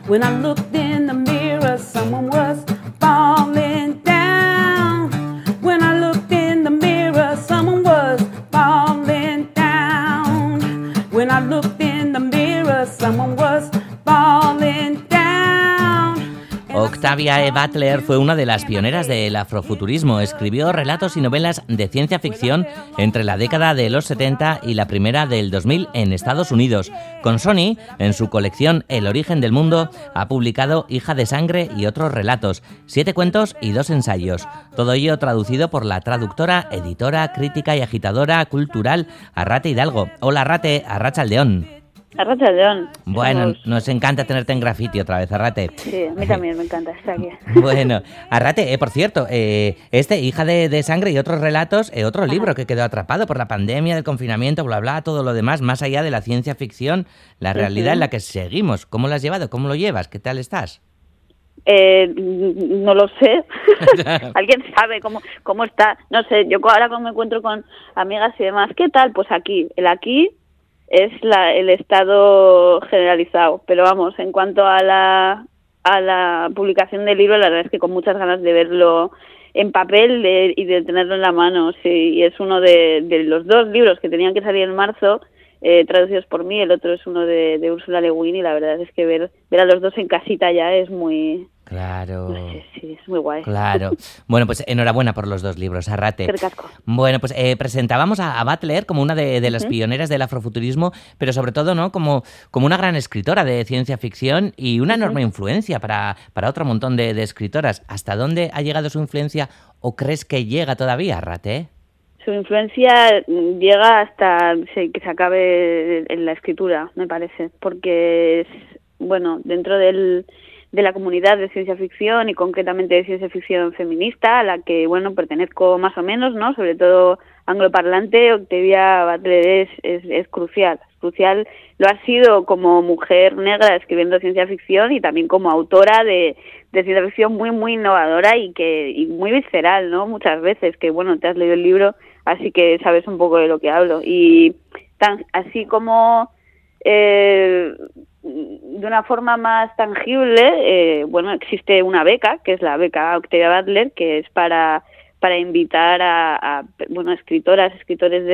When I looked in the mirror, someone was falling down. When I looked in the mirror, someone was falling down. When I looked in the mirror, someone was falling down. Octavia E. Butler fue una de las pioneras del afrofuturismo. Escribió relatos y novelas de ciencia ficción entre la década de los 70 y la primera del 2000 en Estados Unidos. Con Sony, en su colección El origen del mundo, ha publicado Hija de sangre y otros relatos, 7 cuentos y 2 ensayos. Todo ello traducido por la traductora, editora, crítica y agitadora cultural Arrate Hidalgo. Hola Arrate, Arratsaldeon. Arratsaldeon. Bueno, nos encanta tenerte en Graffiti otra vez, Arrate. Sí, a mí también me encanta estar aquí. Bueno, Arrate, por cierto, Hija de sangre y otros relatos, otro libro que quedó atrapado por la pandemia, del confinamiento, bla, bla, todo lo demás, más allá de la ciencia ficción, la realidad en la que seguimos. ¿Cómo lo has llevado? ¿Cómo lo llevas? ¿Qué tal estás? No lo sé. ¿Alguien sabe cómo está? No sé, yo ahora cuando me encuentro con amigas y demás, ¿qué tal? Pues aquí, el aquí es el estado generalizado, pero vamos, en cuanto a la publicación del libro, la verdad es que con muchas ganas de verlo en papel y de tenerlo en la mano, sí, y es uno de los 2 libros que tenían que salir en marzo, traducidos por mí, el otro es uno de Ursula Le Guin, y la verdad es que ver a los 2 en casita ya es muy... Claro. No sé, sí, es muy guay. Claro. Bueno, pues enhorabuena por los 2 libros, Arrate. Qué casco. Bueno, pues presentábamos a Butler como una de las pioneras del afrofuturismo, pero sobre todo, ¿no? Como una gran escritora de ciencia ficción y una enorme influencia para otro montón de escritoras. ¿Hasta dónde ha llegado su influencia o crees que llega todavía, Arrate? Su influencia llega hasta que se acabe en la escritura, me parece, porque es, bueno, dentro de la comunidad de ciencia ficción y concretamente de ciencia ficción feminista, a la que, bueno, pertenezco más o menos, ¿no? Sobre todo angloparlante, Octavia Butler es crucial. Crucial lo ha sido como mujer negra escribiendo ciencia ficción y también como autora de ciencia ficción muy, muy innovadora y muy visceral, ¿no? Muchas veces, que, bueno, te has leído el libro, así que sabes un poco de lo que hablo. Y así como... de una forma más tangible, bueno, existe una beca, que es la beca Octavia Butler, que es para invitar a escritoras, escritores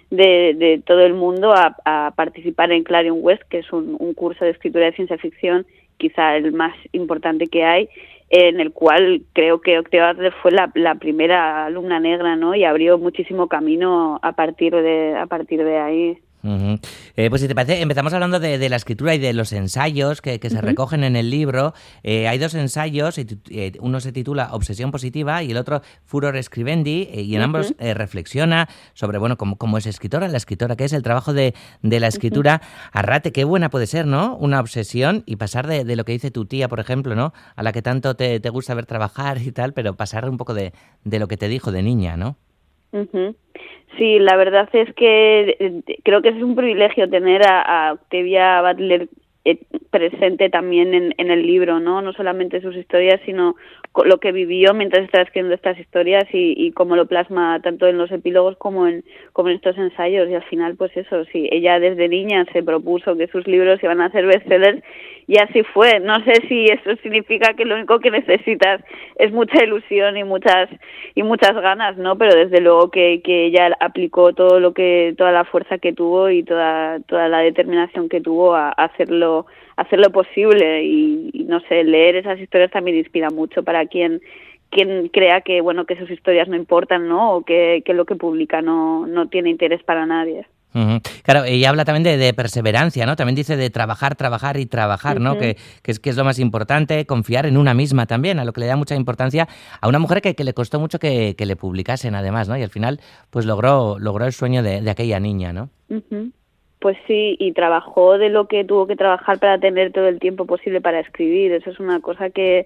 de todo el mundo a participar en Clarion West, que es un curso de escritura de ciencia ficción, quizá el más importante que hay, en el cual creo que Octavia Butler fue la primera alumna negra, ¿no? Y abrió muchísimo camino a partir de ahí. Uh-huh. Pues si te parece, empezamos hablando de la escritura y de los ensayos que se recogen en el libro. Hay 2 ensayos, uno se titula Obsesión positiva y el otro Furor scribendi, y en ambos reflexiona sobre, bueno, cómo es escritora, la escritora, que es el trabajo de la escritura. Arrate, qué buena puede ser, ¿no? Una obsesión y pasar de lo que dice tu tía, por ejemplo, ¿no? A la que tanto te gusta ver trabajar y tal, pero pasar un poco de lo que te dijo de niña, ¿no? Uh-huh. Sí, la verdad es que creo que es un privilegio tener a Octavia Butler presente también en el libro, no solamente sus historias, sino lo que vivió mientras estaba escribiendo estas historias y cómo lo plasma tanto en los epílogos como en estos ensayos. Y al final, pues eso, sí, ella desde niña se propuso que sus libros iban a ser bestsellers y así fue. No sé si eso significa que lo único que necesitas es mucha ilusión y muchas ganas, ¿no? Pero desde luego que ella aplicó toda la fuerza que tuvo y toda la determinación que tuvo a hacerlo posible y no sé, leer esas historias también inspira mucho para quien crea que, bueno, que sus historias no importan, ¿no? O que lo que publica no tiene interés para nadie. Uh-huh. Claro, ella habla también de perseverancia, ¿no? También dice de trabajar y trabajar, ¿no? Que es lo más importante, confiar en una misma también, a lo que le da mucha importancia a una mujer que le costó mucho que le publicasen además, ¿no? Y al final, pues logró el sueño de aquella niña, ¿no? Uh-huh. Pues sí, y trabajó de lo que tuvo que trabajar para tener todo el tiempo posible para escribir. Eso es una cosa que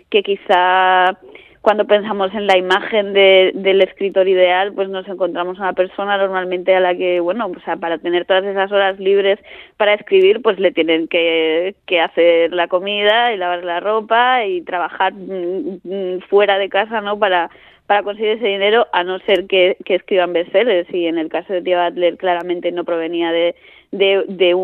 quizá cuando pensamos en la imagen del escritor ideal, pues nos encontramos una persona normalmente a la que, bueno, o sea, para tener todas esas horas libres para escribir, pues le tienen que hacer la comida y lavar la ropa y trabajar fuera de casa, ¿no? Para para conseguir ese dinero, a no ser que escriban bestsellers, y en el caso de Octavia Butler claramente no provenía de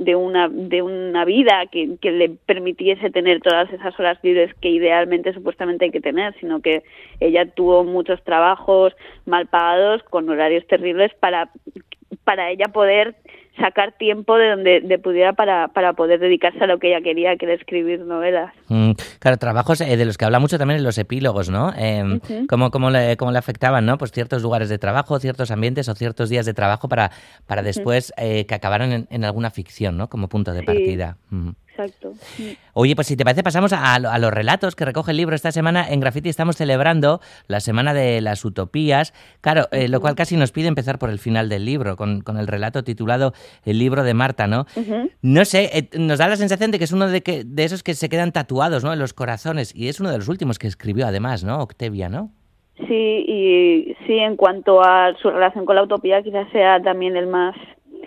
una vida que le permitiese tener todas esas horas libres que idealmente supuestamente hay que tener, sino que ella tuvo muchos trabajos mal pagados con horarios terribles para ella poder sacar tiempo de donde pudiera para poder dedicarse a lo que ella quería, que era escribir novelas. Claro, trabajos de los que habla mucho también en los epílogos, ¿no? Cómo le afectaban, ¿no? Pues ciertos lugares de trabajo, ciertos ambientes o ciertos días de trabajo para después que acabaran en alguna ficción, ¿no? Como punto de partida. Exacto. Oye, pues si te parece pasamos a los relatos que recoge el libro. Esta semana en Graffiti estamos celebrando la Semana de las Utopías, claro, lo cual casi nos pide empezar por el final del libro, con el relato titulado El libro de Marta, ¿no? No sé, nos da la sensación de que es uno de esos que se quedan tatuados, ¿no?, en los corazones, y es uno de los últimos que escribió además, ¿no?, Octavia, ¿no? Sí, y sí, en cuanto a su relación con la utopía, quizás sea también el más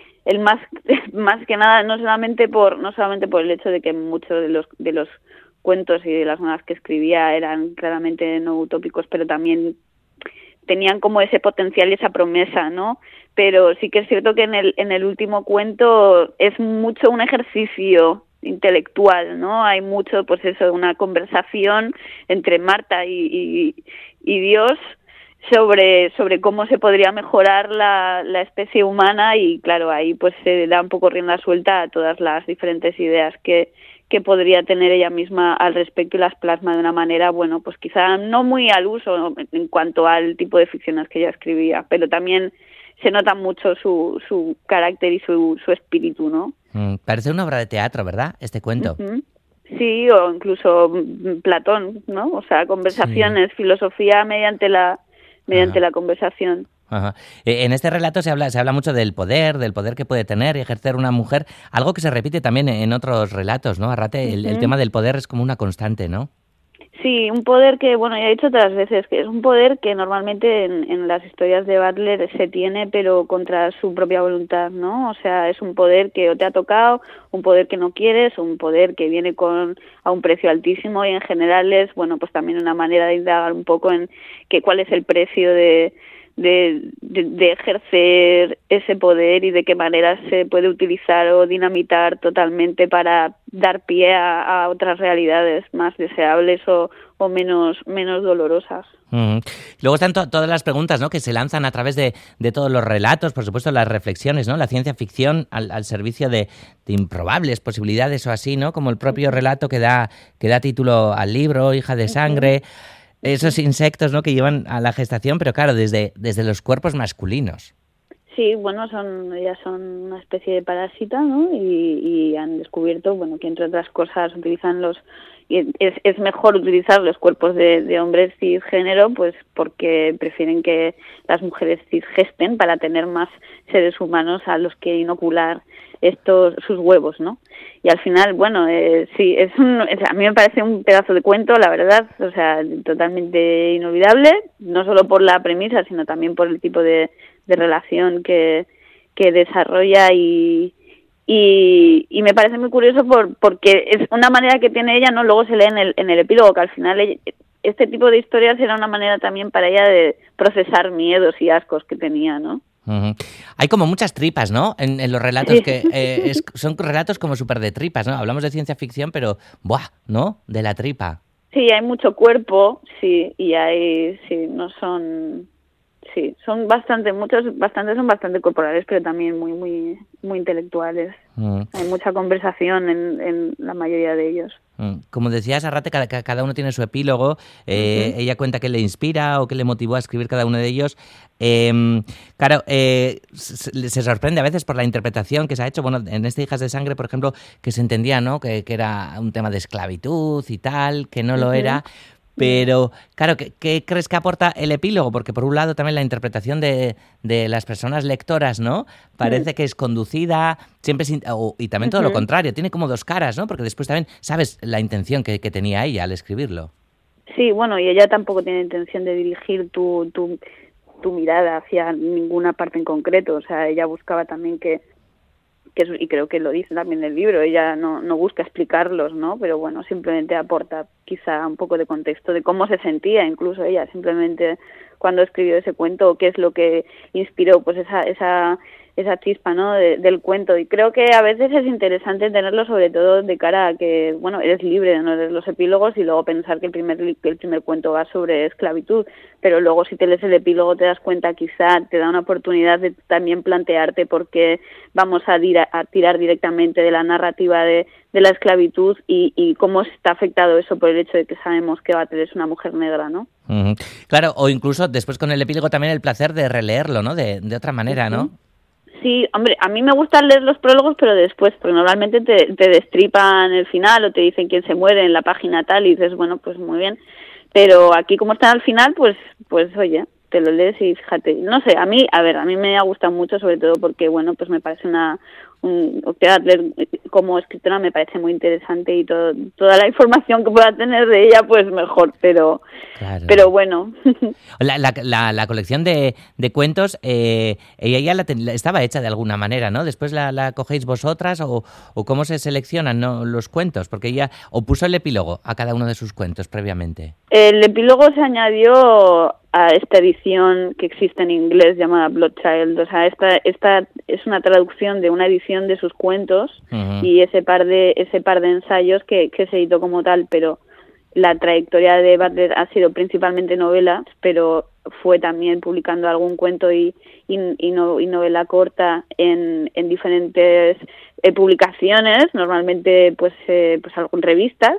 más que nada, no solamente por el hecho de que muchos de los cuentos y de las novelas que escribía eran claramente no utópicos, pero también tenían como ese potencial y esa promesa, ¿no? Pero sí que es cierto que en el último cuento es mucho un ejercicio intelectual, ¿no? Hay mucho, pues eso, una conversación entre Marta y Dios sobre cómo se podría mejorar la especie humana, y claro, ahí pues se da un poco rienda suelta a todas las diferentes ideas que podría tener ella misma al respecto, y las plasma de una manera, bueno, pues quizá no muy al uso en cuanto al tipo de ficciones que ella escribía, pero también se nota mucho su carácter y su espíritu, ¿no? Parece una obra de teatro, ¿verdad?, este cuento. Sí, o incluso Platón, ¿no? O sea, conversaciones, filosofía mediante la conversación. Ajá. En este relato se habla mucho del poder que puede tener y ejercer una mujer, algo que se repite también en otros relatos, ¿no? Arrate, el tema del poder es como una constante, ¿no? Sí, un poder que, bueno, ya he dicho otras veces, que es un poder que normalmente en las historias de Butler se tiene, pero contra su propia voluntad, ¿no? O sea, es un poder que o te ha tocado, un poder que no quieres, un poder que viene a un precio altísimo, y en general es, bueno, pues también una manera de indagar un poco en cuál es el precio de ejercer ese poder y de qué manera se puede utilizar o dinamitar totalmente para dar pie a otras realidades más deseables o menos dolorosas. Luego están todas las preguntas, ¿no?, que se lanzan a través de todos los relatos, por supuesto las reflexiones, ¿no?, la ciencia ficción al servicio de improbables posibilidades o así, ¿no?, como el propio relato que da título al libro, Hija de Sangre. Esos insectos, ¿no?, que llevan a la gestación, pero claro, desde los cuerpos masculinos. Sí, bueno, ellas son una especie de parásita, ¿no? Y han descubierto, bueno, que entre otras cosas es mejor utilizar los cuerpos de hombres cisgénero, pues porque prefieren que las mujeres cisgesten para tener más seres humanos a los que inocular sus huevos, ¿no? Y al final, bueno, sí, a mí me parece un pedazo de cuento, la verdad, o sea, totalmente inolvidable, no solo por la premisa, sino también por el tipo de relación que desarrolla, y me parece muy curioso porque es una manera que tiene ella, ¿no? Luego se lee en el epílogo que al final este tipo de historias era una manera también para ella de procesar miedos y ascos que tenía, ¿no? Hay como muchas tripas, ¿no?, en los relatos, que son relatos como súper de tripas, ¿no? Hablamos de ciencia ficción, pero ¡buah!, ¿no?, de la tripa. Sí, hay mucho cuerpo, sí, y son bastantes son bastante corporales, pero también muy muy muy intelectuales. Hay mucha conversación en la mayoría de ellos. Como decías, Arrate, cada uno tiene su epílogo. Ella cuenta qué le inspira o qué le motivó a escribir cada uno de ellos. Claro, se sorprende a veces por la interpretación que se ha hecho. Bueno, en este Hijas de Sangre, por ejemplo, que se entendía, ¿no?, que era un tema de esclavitud y tal, que no lo era. Pero, claro, ¿qué crees que aporta el epílogo? Porque, por un lado, también la interpretación de las personas lectoras, ¿no?, parece que es conducida, siempre y también todo lo contrario, tiene como dos caras, ¿no?, porque después también sabes la intención que tenía ella al escribirlo. Sí, bueno, y ella tampoco tiene intención de dirigir tu mirada hacia ninguna parte en concreto, o sea, ella buscaba también que y creo que lo dice también el libro, ella no busca explicarlos, ¿no? Pero bueno, simplemente aporta quizá un poco de contexto de cómo se sentía incluso ella, simplemente cuando escribió ese cuento, qué es lo que inspiró pues esa chispa, ¿no? del cuento. Y creo que a veces es interesante tenerlo, sobre todo de cara a que, bueno, eres libre de no leer los epílogos y luego pensar que el primer cuento va sobre esclavitud, pero luego si te lees el epílogo te das cuenta, quizá te da una oportunidad de también plantearte por qué vamos a tirar directamente de la narrativa de la esclavitud y cómo está afectado eso por el hecho de que sabemos que Butler es una mujer negra, ¿no? Uh-huh. Claro, o incluso después con el epílogo también el placer de releerlo, ¿no? De otra manera, ¿no? Sí, hombre, a mí me gusta leer los prólogos, pero después, porque normalmente te destripan el final o te dicen quién se muere en la página tal y dices, bueno, pues muy bien. Pero aquí como están al final, pues oye, te lo lees y fíjate. No sé, a mí me ha gustado mucho, sobre todo porque, bueno, pues me parece Octavia Butler como escritora me parece muy interesante y toda la información que pueda tener de ella, pues mejor, pero claro. Pero bueno. La colección de cuentos, ella ya estaba hecha de alguna manera, ¿no? Después la cogéis vosotras o cómo se seleccionan, ¿no?, los cuentos, porque ella o puso el epílogo a cada uno de sus cuentos previamente. El epílogo se añadió a esta edición que existe en inglés llamada Blood Child. O sea, esta es una traducción de una edición de sus cuentos uh-huh. y ese par de ensayos que se editó como tal, pero la trayectoria de Butler ha sido principalmente novelas, pero fue también publicando algún cuento y novela corta en diferentes publicaciones, normalmente pues en revistas.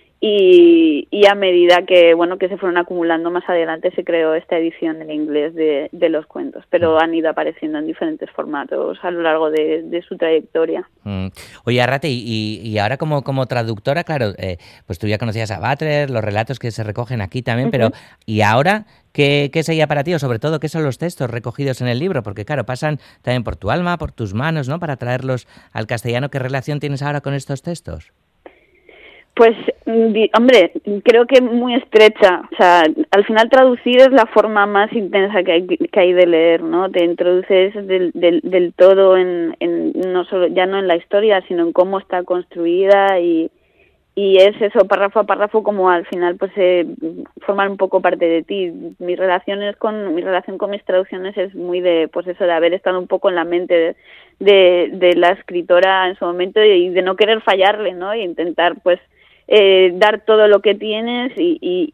Y a medida que se fueron acumulando más adelante se creó esta edición en inglés de los cuentos, pero han ido apareciendo en diferentes formatos a lo largo de su trayectoria. Oye, Arrate, y ahora como traductora, claro, pues tú ya conocías a Butler, los relatos que se recogen aquí también, uh-huh. Pero ¿y ahora qué es ella para ti? O sobre todo, ¿qué son los textos recogidos en el libro? Porque claro, pasan también por tu alma, por tus manos, ¿no?, para traerlos al castellano. ¿Qué relación tienes ahora con estos textos? Pues, hombre, creo que muy estrecha. O sea, al final traducir es la forma más intensa que hay de leer, ¿no? Te introduces del todo no solo ya no en la historia, sino en cómo está construida y es eso, párrafo a párrafo, como al final pues forman un poco parte de ti. Mi relación con mis traducciones es muy de pues eso, de haber estado un poco en la mente de la escritora en su momento y de no querer fallarle, ¿no? Y intentar pues dar todo lo que tienes y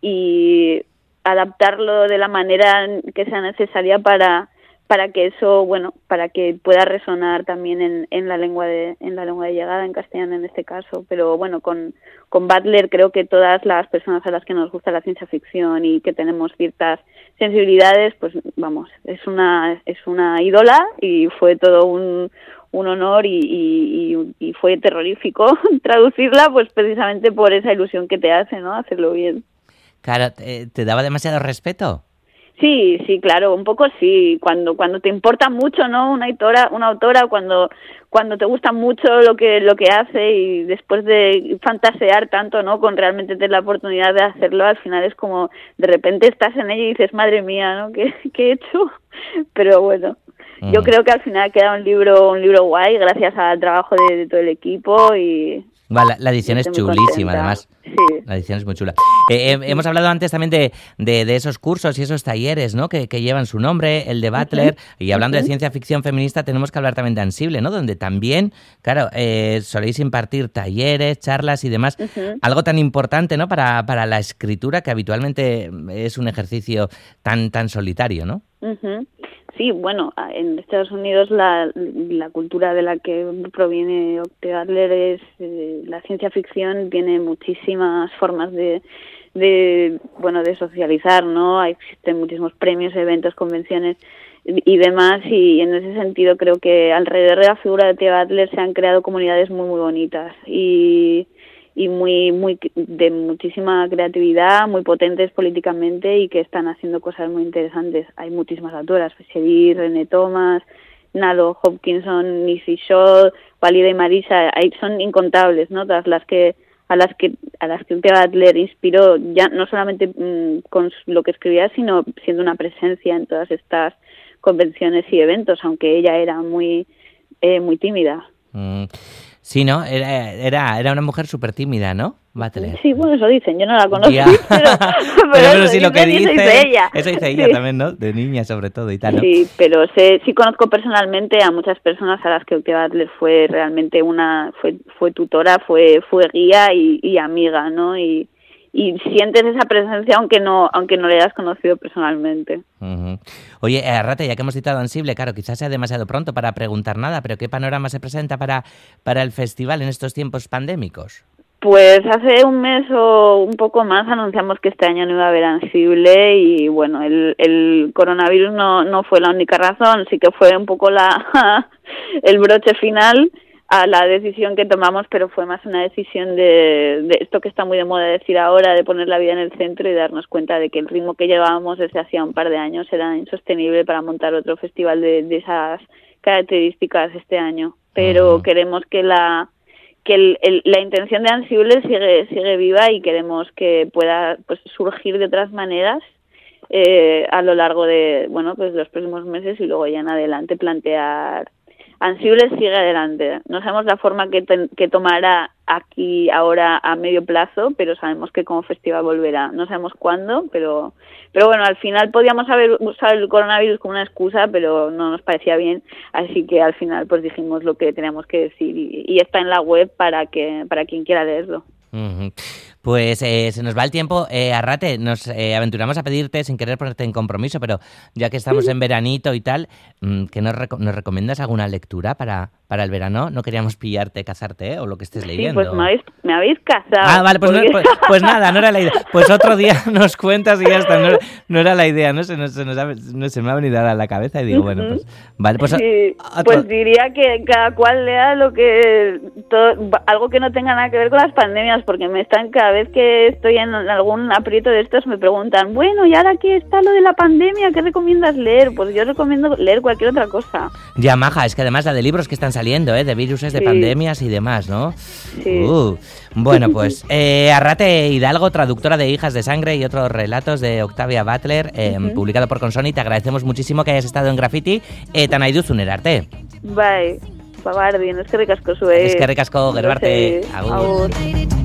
adaptarlo de la manera que sea necesaria para que eso, para que pueda resonar también en la lengua de llegada, en castellano en este caso. Pero bueno, con Butler creo que todas las personas a las que nos gusta la ciencia ficción y que tenemos ciertas sensibilidades, pues vamos, es una ídola y fue todo un honor y fue terrorífico traducirla, pues precisamente por esa ilusión que te hace, ¿no?, hacerlo bien. Claro, ¿te daba demasiado respeto? Sí, claro, un poco sí. Cuando te importa mucho, ¿no?, una autora, cuando te gusta mucho lo que hace y después de fantasear tanto, ¿no?, con realmente tener la oportunidad de hacerlo, al final es como de repente estás en ella y dices, madre mía, ¿no?, ¿qué he hecho? Pero bueno. Yo creo que al final queda un libro guay gracias al trabajo de todo el equipo y... Vale, la edición es chulísima, además. Sí. La edición es muy chula. Hemos hablado antes también de esos cursos y esos talleres, ¿no?, que llevan su nombre, el de Butler. Uh-huh. Y hablando de ciencia ficción feminista, tenemos que hablar también de Ansible, ¿no?, donde también, claro, soléis impartir talleres, charlas y demás. Uh-huh. Algo tan importante, ¿no?, para la escritura, que habitualmente es un ejercicio tan solitario, ¿no? Uh-huh. Sí, bueno, en Estados Unidos la cultura de la que proviene Octavia Butler es la ciencia ficción, tiene muchísimas formas de socializar, ¿no? Existen muchísimos premios, eventos, convenciones y demás, y en ese sentido creo que alrededor de la figura de Octavia Butler se han creado comunidades muy muy bonitas y muy de muchísima creatividad, muy potentes políticamente y que están haciendo cosas muy interesantes. Hay muchísimas autoras, Sheri, René Thomas, Nalo Hopkinson, Nisi Shaw, Walida y Marisa, son incontables, ¿no?, todas a las que Octavia Butler inspiró, ya no solamente con lo que escribía, sino siendo una presencia en todas estas convenciones y eventos, aunque ella era muy muy tímida. Sí, ¿no? Era una mujer súper tímida, ¿no? Butler. Sí, bueno, eso dicen, yo no la conocí, pero sí, lo que dice ella. Eso dice ella también, ¿no? De niña sobre todo y tal, ¿no? Sí, pero sí conozco personalmente a muchas personas a las que Octavia Butler fue realmente fue tutora, fue guía y amiga, ¿no? Y sientes esa presencia aunque no le hayas conocido personalmente. Uh-huh. Oye, Arrate, ya que hemos citado Ansible, claro, quizás sea demasiado pronto para preguntar nada, pero ¿qué panorama se presenta para el festival en estos tiempos pandémicos? Pues hace un mes o un poco más anunciamos que este año no iba a haber Ansible y bueno, el coronavirus no fue la única razón, sí que fue un poco el broche final a la decisión que tomamos, pero fue más una decisión de esto que está muy de moda decir ahora, de poner la vida en el centro y darnos cuenta de que el ritmo que llevábamos desde hacía un par de años era insostenible para montar otro festival de esas características este año. Pero queremos que la intención de Ansible sigue viva y queremos que pueda pues surgir de otras maneras a lo largo de pues los próximos meses y luego ya en adelante plantear. Ansible sigue adelante. No sabemos la forma que tomará aquí ahora a medio plazo, pero sabemos que como festival volverá. No sabemos cuándo, pero bueno, al final podíamos haber usado el coronavirus como una excusa, pero no nos parecía bien, así que al final pues dijimos lo que teníamos que decir y está en la web para quien quiera leerlo. Uh-huh. Pues se nos va el tiempo. Arrate, nos aventuramos a pedirte sin querer ponerte en compromiso, pero ya que estamos en veranito y tal, ¿que nos recomiendas alguna lectura para el verano? No queríamos pillarte, cazarte, o lo que estés leyendo. Sí, pues me habéis cazado. Ah, vale, pues nada, no era la idea. Pues otro día nos cuentas y ya está. No era la idea, no se me ha venido a la cabeza y digo, bueno, pues vale, pues sí, pues diría que cada cual lea algo que no tenga nada que ver con las pandemias, porque cada vez que estoy en algún aprieto de estos me preguntan, bueno, y ahora que está lo de la pandemia, ¿qué recomiendas leer? Pues yo recomiendo leer cualquier otra cosa. Ya, maja, es que además la de libros que están saliendo, de viruses, de pandemias y demás, ¿no? Sí. Bueno, pues Arrate Hidalgo, traductora de Hijas de Sangre y otros relatos de Octavia Butler, publicado por Consoni. Te agradecemos muchísimo que hayas estado en Graffiti. Tanaiduzun erarte. Bai, babardin, eskerrik asko zuei. Eskerrik asko, gerbarte. Agur.